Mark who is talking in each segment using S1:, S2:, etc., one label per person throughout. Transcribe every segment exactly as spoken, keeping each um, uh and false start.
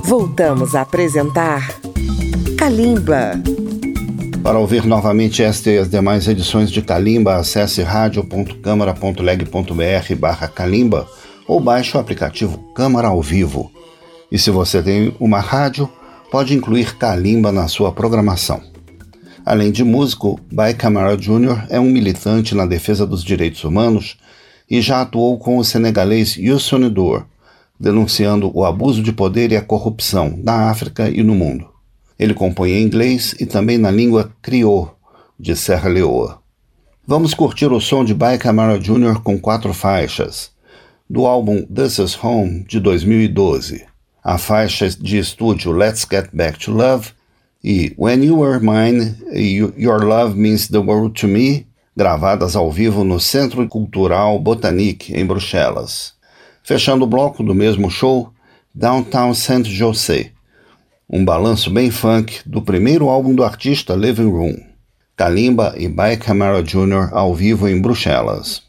S1: Voltamos a apresentar Kalimba.
S2: Para ouvir novamente esta e as demais edições de Kalimba, acesse radio ponto câmara ponto leg ponto br barra Kalimba ou baixe o aplicativo Câmara ao Vivo. E se você tem uma rádio, pode incluir Kalimba na sua programação. Além de músico, By Camara Júnior é um militante na defesa dos direitos humanos e já atuou com o senegalês Youssou N'Dour, denunciando o abuso de poder e a corrupção na África e no mundo. Ele compõe em inglês e também na língua criô de Serra Leoa. Vamos curtir o som de By Camara Júnior com quatro faixas, do álbum This Is Home, de dois mil e doze. A faixa de estúdio Let's Get Back to Love e When You Were Mine, Your Love Means the World to Me, gravadas ao vivo no Centro Cultural Botanique, em Bruxelas. Fechando o bloco do mesmo show, Downtown Saint José, um balanço bem funk do primeiro álbum do artista Living Room. Kalimba e By Camara Júnior ao vivo em Bruxelas.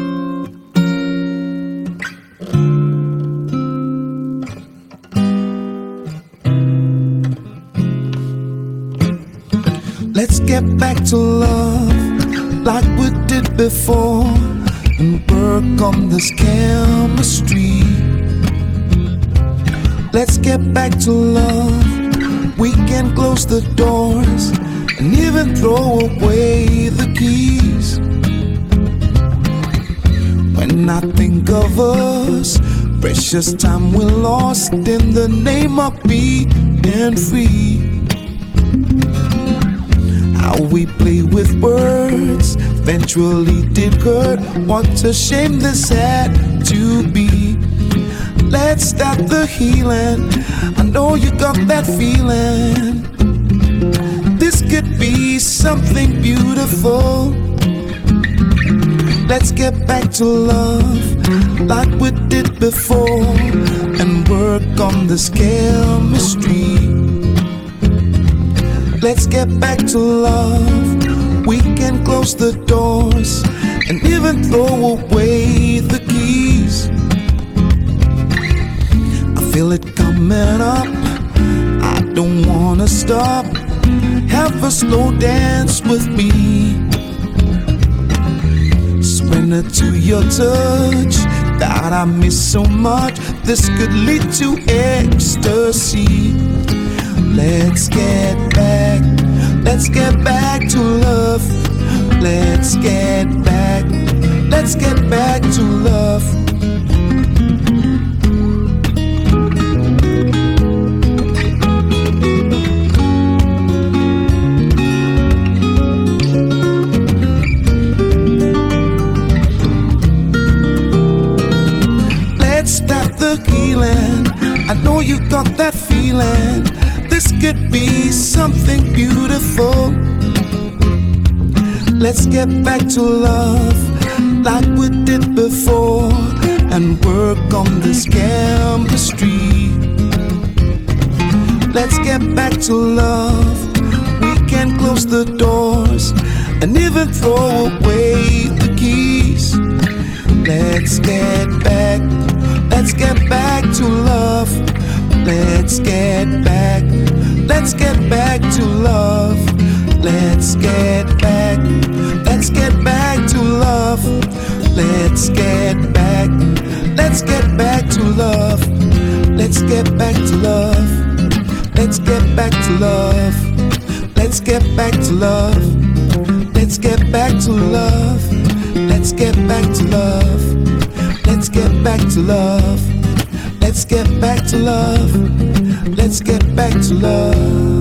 S3: Let's get back to love like we did before and work on this chemistry. Let's get back to love. We can close the doors and even throw away the keys. When I think of us, precious time we lost in the name of being free. How we play with words eventually did hurt. What a shame this had to be. Let's start the healing. I know you got that feeling. This could be something beautiful. Let's get back to love like we did before and work on this chemistry. Let's get back to love. We can close the doors and even throw away the keys. I feel it coming up. I don't wanna stop. Have a slow dance with me. Surrender to your touch that I miss so much. This could lead to ecstasy. Let's get back, let's get back to love. Let's get back, let's get back to love. Let's start the healing. I know you got that feeling. This could be something beautiful. Let's get back to love like we did before and work on this chemistry. Let's get back to love. We can close the doors and even throw away the keys. Let's get back, let's get back to love. Let's get back, let's get back to love. Let's get back, let's get back to love. Let's get back, let's get back to love. Let's get back to love. Let's get back to love. Let's get back to love. Let's get back to love. Let's get back to love. Let's get back to love. Let's get back to love. Let's get back to love.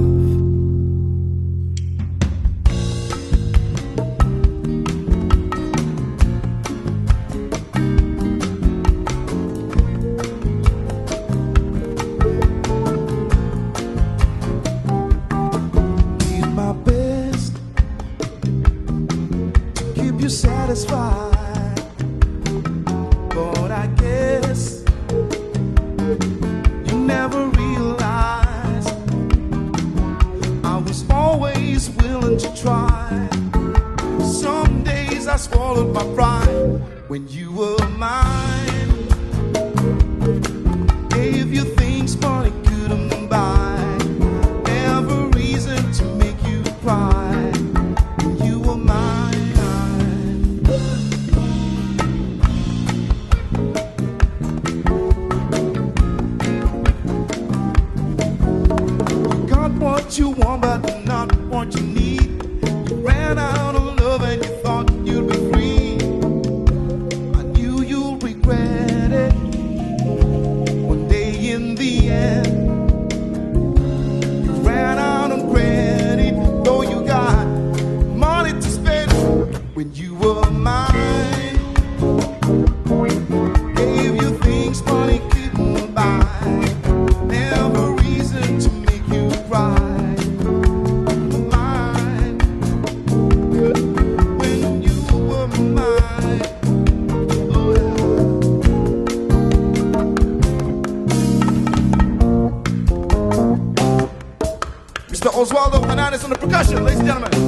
S3: Did my best to keep you satisfied, but I guess you never realized I was always willing to try. Some days I swallowed my pride when you were mine. Gave you things money could what you want, but not what you need. You ran out of love and you thought you'd be free. I knew you'd regret it one day in the end. You ran out of credit, though you got money to spend when you were mine. Gave you things money couldn't buy. Never reason to make you cry. Mine, when you were mine. Oh yeah. Mister Oswaldo Hernandez on the percussion, ladies and gentlemen.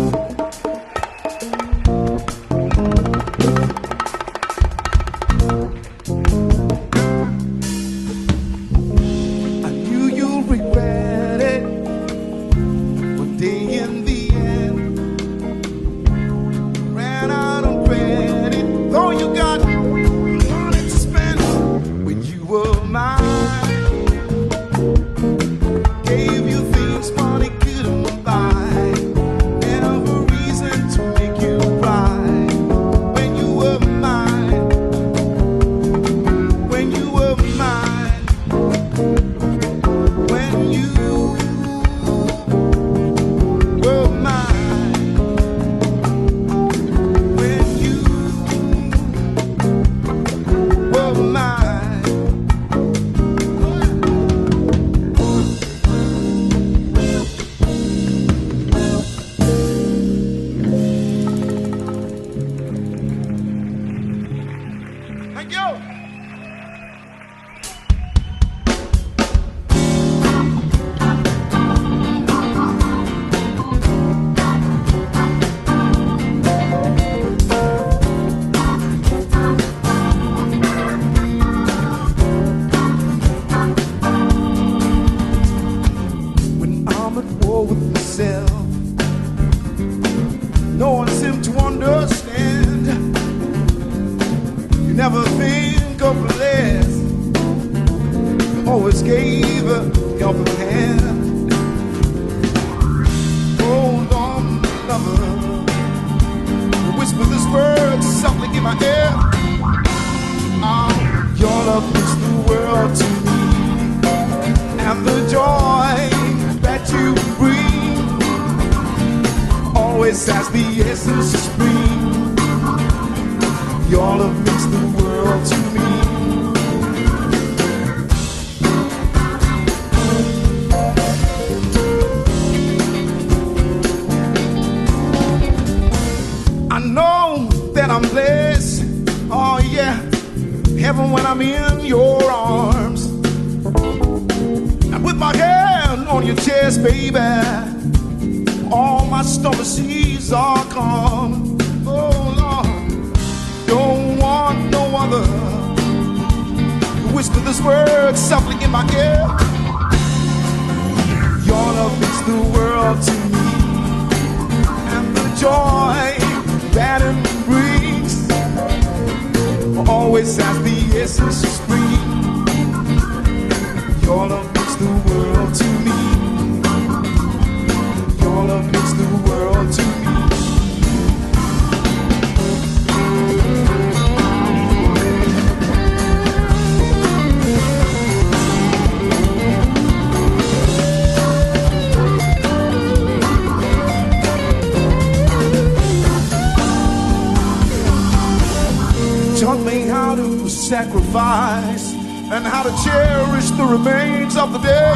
S3: Taught me how to sacrifice and how to cherish the remains of the day.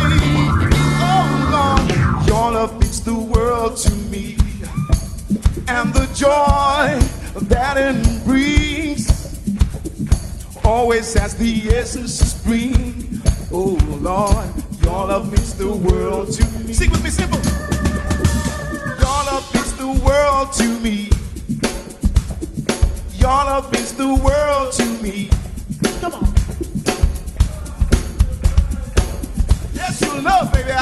S3: Oh Lord, your love means the world to me, and the joy that it brings always has the essence of spring. Oh Lord, your love means the world to me. Sing with me, simple. Your love means the world to me. Your love means the world to me. Come on. Yes, you love, baby.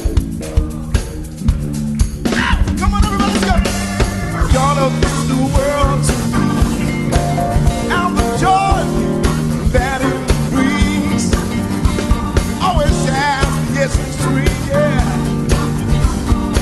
S3: Come on, everybody, let's go. Your love means the world to me. And the joy that it brings always has the essence to me, yeah.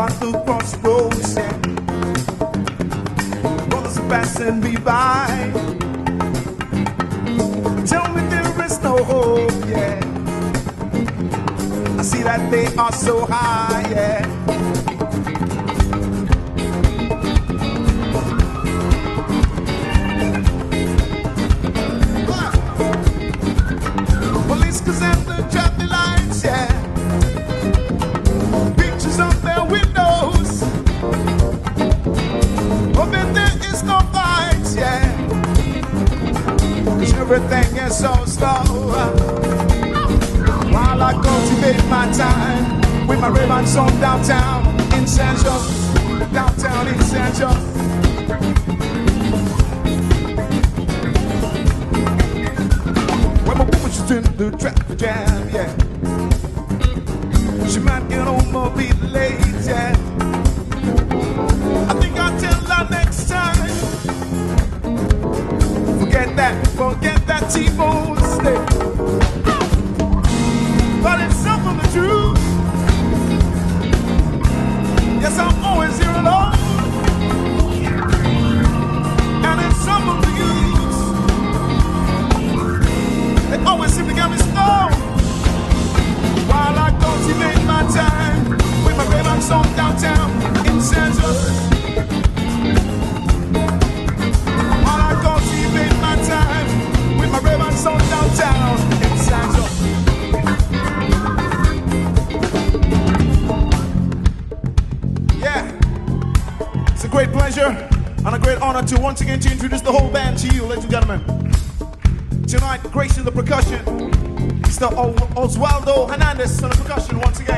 S3: about to cross the roads, yeah. Brothers are passing me by. Tell me there is no hope, yeah. I see that they are so high, yeah. Police cause at the traffic lights, yeah. Pictures of their windows. Hoping there is no fights, yeah. Cause everything is so slow. While I cultivate my time with my Ray-Ban song downtown in San Jose, downtown in San Jose. When my woman she's in the traffic jam, yeah. She might get home or be late, yeah. I think I'll tell her next time. Forget that, forget that T-bone steak. But it's some of the truth. Yes, I'm always here alone. And it's some of the youth. They always seem to get me stoned. While I cultivate my time with my Ray-Ban song downtown in San Jose. While I cultivate my time with my Ray-Ban song downtown in San Jose. Great pleasure and a great honor to once again to introduce the whole band to you, ladies and gentlemen. Tonight, gracing the percussion, Mister Oswaldo Hernandez on the percussion once again.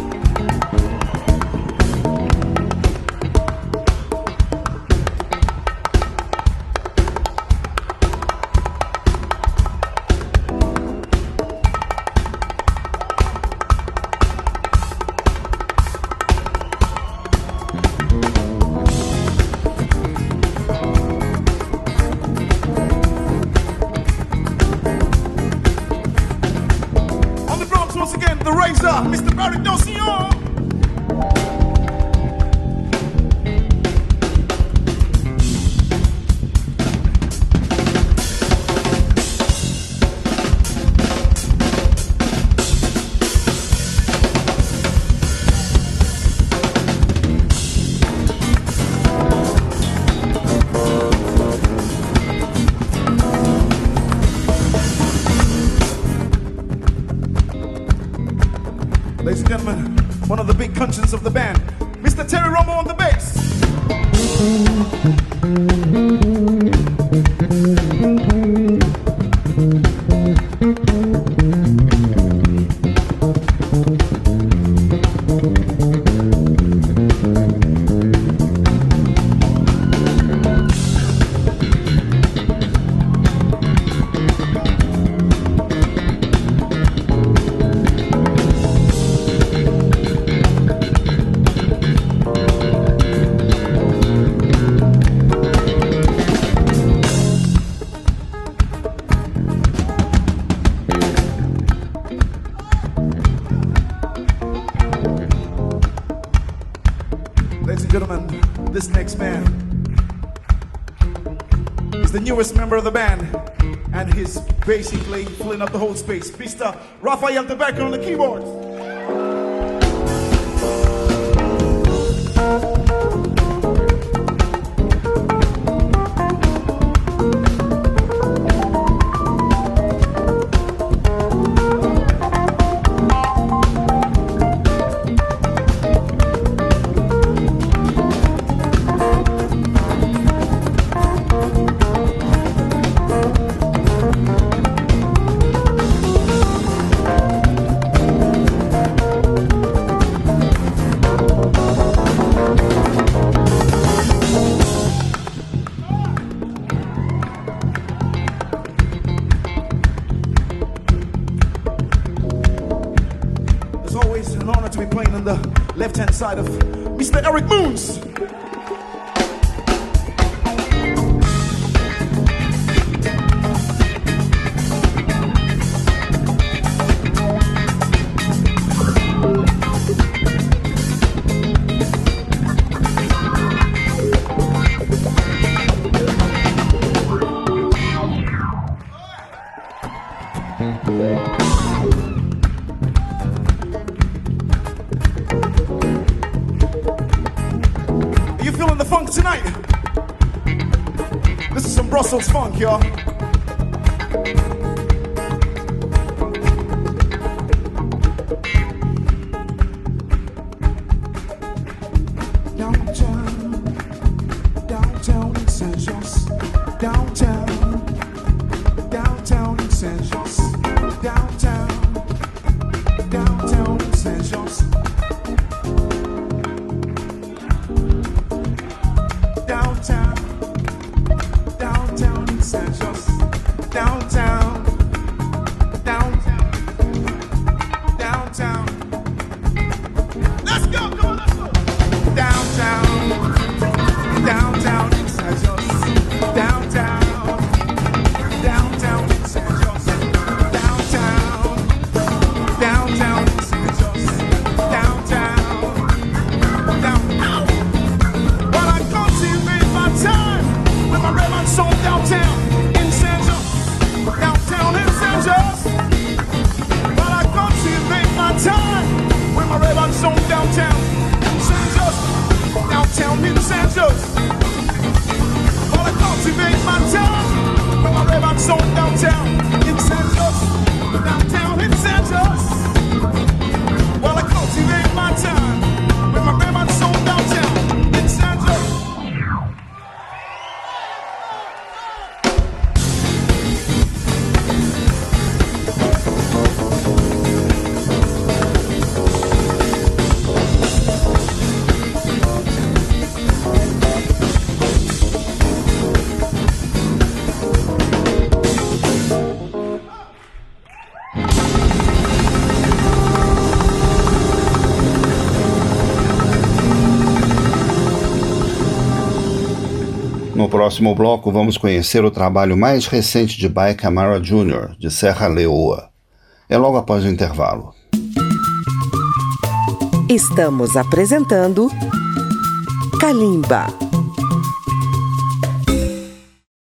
S3: Mister Barry Dosion. Ladies and gentlemen, one of the big conscience of the band, Mister Terry Romo on the bass. Ladies and gentlemen, this next man is the newest member of the band, and he's basically filling up the whole space. Mister Rafael Tobacco on the keyboards. An honor to be playing on the left-hand side of Mister Eric Moons. tonight, this is some Brussels funk, y'all. Downtown, downtown in Saint-Just, downtown, downtown in Saint-Just, downtown, downtown in Saint-Just. Downtown, downtown in Saint-Just, downtown, downtown, downtown. Let's go, come on, let's go. Downtown, downtown in Saint-Just, downtown, downtown in Saint-Just, downtown, downtown in Saint-Just, downtown, downtown. Well, I cultivate my time with my red song downtown in Saint-Just, downtown in Saint-Just. Well, I cultivate my time with my red song downtown in Saint-Just, downtown in Saint-Just. Well, I cultivate my time with my red song downtown in Saint-Just, downtown in Saint-Just. Well, I cultivate my time with my red song downtown in Saint-Just.
S2: No próximo bloco, vamos conhecer o trabalho mais recente de By Camara Júnior, de Serra Leoa. É logo após o intervalo.
S1: Estamos apresentando Kalimba.